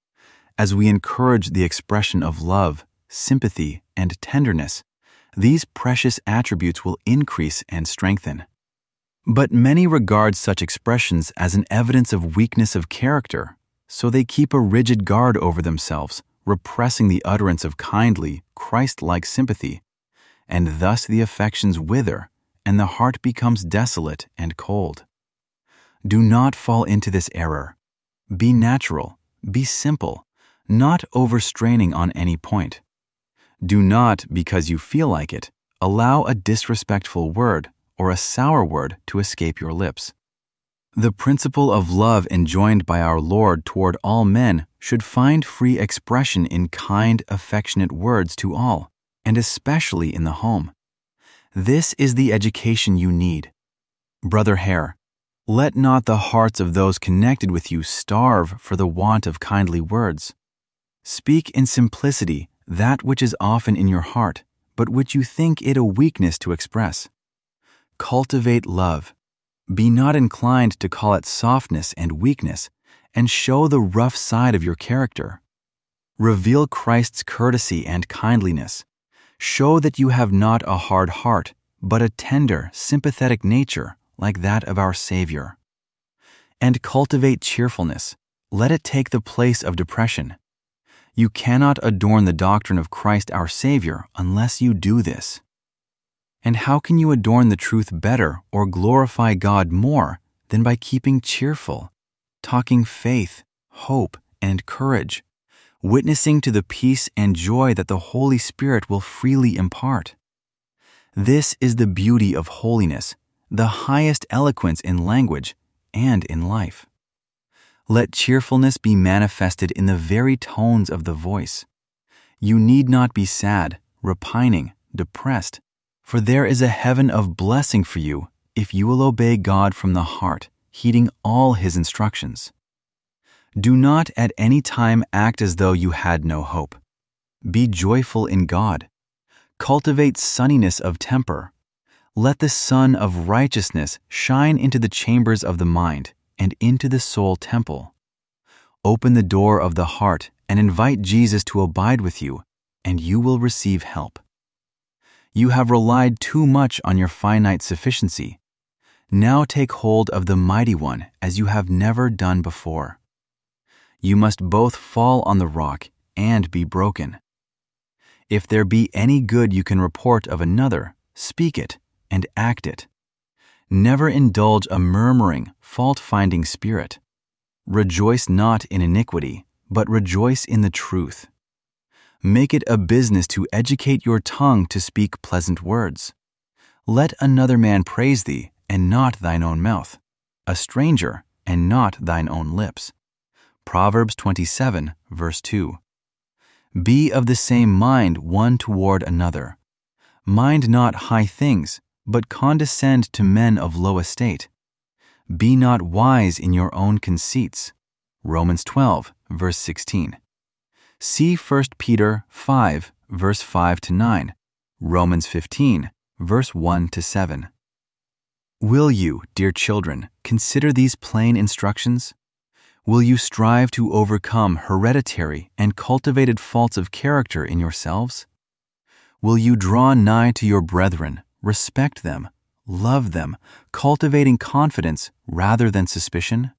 As we encourage the expression of love, sympathy, and tenderness, these precious attributes will increase and strengthen. But many regard such expressions as an evidence of weakness of character, so they keep a rigid guard over themselves, repressing the utterance of kindly, Christ-like sympathy, and thus the affections wither, and the heart becomes desolate and cold. Do not fall into this error. Be natural, be simple, not overstraining on any point. Do not, because you feel like it, allow a disrespectful word or a sour word to escape your lips. The principle of love enjoined by our Lord toward all men should find free expression in kind, affectionate words to all, and especially in the home. This is the education you need. Brother Hare, let not the hearts of those connected with you starve for the want of kindly words. Speak in simplicity that which is often in your heart, but which you think it a weakness to express. Cultivate love. Be not inclined to call it softness and weakness, and show the rough side of your character. Reveal Christ's courtesy and kindliness. Show that you have not a hard heart, but a tender, sympathetic nature like that of our Savior. And cultivate cheerfulness. Let it take the place of depression. You cannot adorn the doctrine of Christ our Savior unless you do this. And how can you adorn the truth better or glorify God more than by keeping cheerful, talking faith, hope, and courage, witnessing to the peace and joy that the Holy Spirit will freely impart? This is the beauty of holiness, the highest eloquence in language and in life. Let cheerfulness be manifested in the very tones of the voice. You need not be sad, repining, depressed, for there is a heaven of blessing for you if you will obey God from the heart, heeding all His instructions. Do not at any time act as though you had no hope. Be joyful in God. Cultivate sunniness of temper. Let the sun of righteousness shine into the chambers of the mind and into the soul temple. Open the door of the heart and invite Jesus to abide with you, and you will receive help. You have relied too much on your finite sufficiency. Now take hold of the Mighty One as you have never done before. You must both fall on the rock and be broken. If there be any good you can report of another, speak it and act it. Never indulge a murmuring, fault-finding spirit. Rejoice not in iniquity, but rejoice in the truth. Make it a business to educate your tongue to speak pleasant words. Let another man praise thee, and not thine own mouth, a stranger, and not thine own lips. Proverbs twenty-seven, verse two. Be of the same mind one toward another. Mind not high things, but condescend to men of low estate. Be not wise in your own conceits. Romans twelve, verse sixteen. See First Peter five, verse five to nine, Romans fifteen, verse one to seven. Will you, dear children, consider these plain instructions? Will you strive to overcome hereditary and cultivated faults of character in yourselves? Will you draw nigh to your brethren, respect them, love them, cultivating confidence rather than suspicion?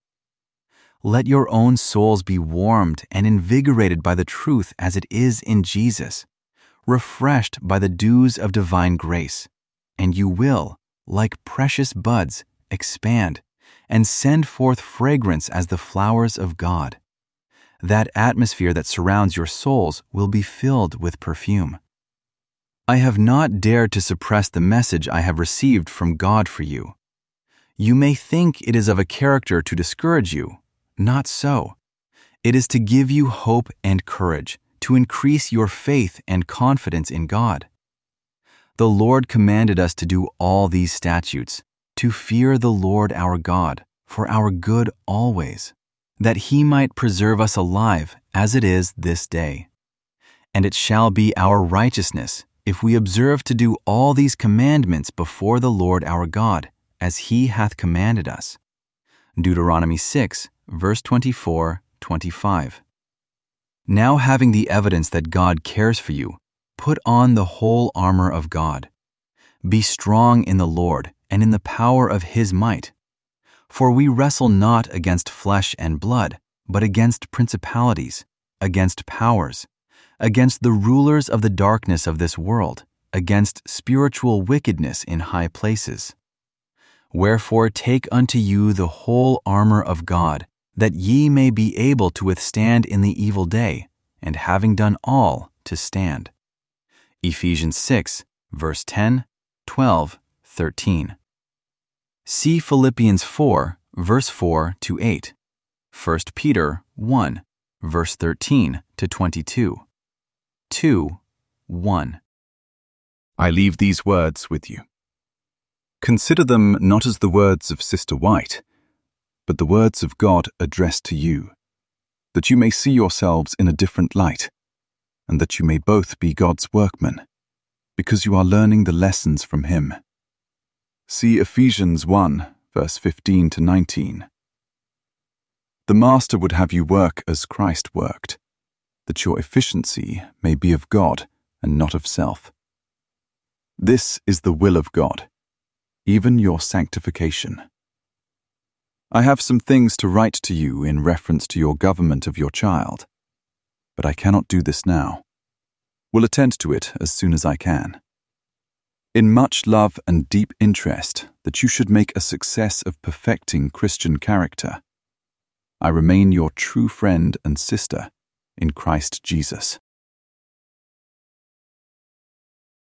Let your own souls be warmed and invigorated by the truth as it is in Jesus, refreshed by the dews of divine grace, and you will, like precious buds, expand and send forth fragrance as the flowers of God. That atmosphere that surrounds your souls will be filled with perfume. I have not dared to suppress the message I have received from God for you. You may think it is of a character to discourage you. Not so. It is to give you hope and courage, to increase your faith and confidence in God. The Lord commanded us to do all these statutes, to fear the Lord our God, for our good always. that he might preserve us alive as it is this day. And it shall be our righteousness if we observe to do all these commandments before the Lord our God, as he hath commanded us. Deuteronomy six, verse twenty-four, twenty-five. Now having the evidence that God cares for you, put on the whole armor of God. Be strong in the Lord and in the power of his might. For we wrestle not against flesh and blood, but against principalities, against powers, against the rulers of the darkness of this world, against spiritual wickedness in high places. Wherefore take unto you the whole armor of God, that ye may be able to withstand in the evil day, and having done all, to stand. Ephesians six, verse ten, twelve, thirteen. See Philippians four, verse four to eight, First Peter one, verse thirteen to twenty-two, two, one. I leave these words with you. Consider them not as the words of Sister White, but the words of God addressed to you, that you may see yourselves in a different light, and that you may both be God's workmen, because you are learning the lessons from him. See Ephesians one, verse fifteen to nineteen. The Master would have you work as Christ worked, that your efficiency may be of God and not of self. This is the will of God, even your sanctification. I have some things to write to you in reference to your government of your child, but I cannot do this now. Will attend to it as soon as I can. In much love and deep interest that you should make a success of perfecting Christian character, I remain your true friend and sister in Christ Jesus.